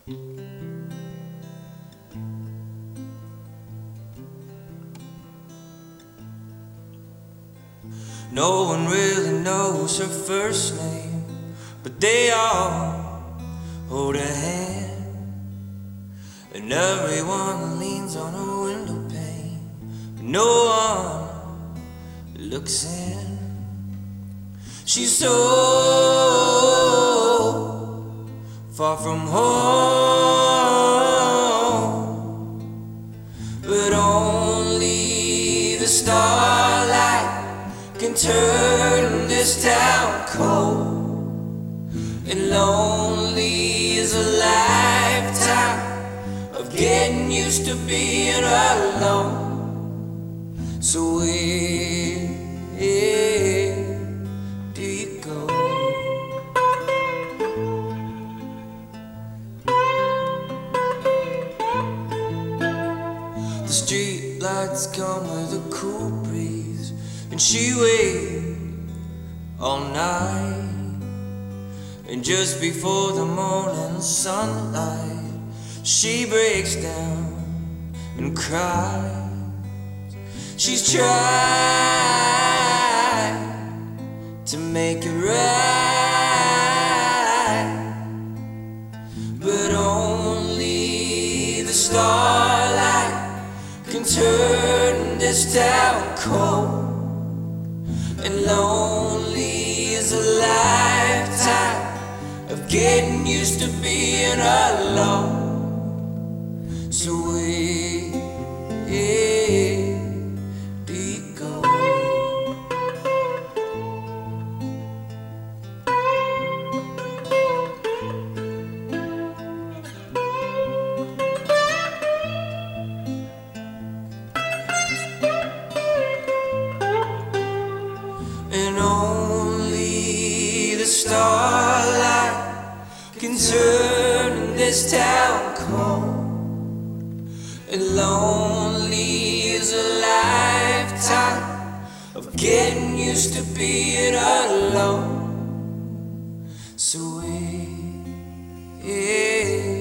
No one really knows her first name, but they all hold her hand. And everyone leans on a window pane, but no one looks in. She's so far from home, but only the starlight can turn this town cold. And lonely is a lifetime of getting used to being alone. So where do you go? The street lights come with a cool breeze, and she waits all night. And just before the morning sunlight, she breaks down and cries. She's trying to make it right, but only the starlight can turn this town cold. And lonely is a lifetime of getting used to being alone. So where do you go? And only the starlight can turn this town cold. And lonely is a lifetime of getting used to being alone. So where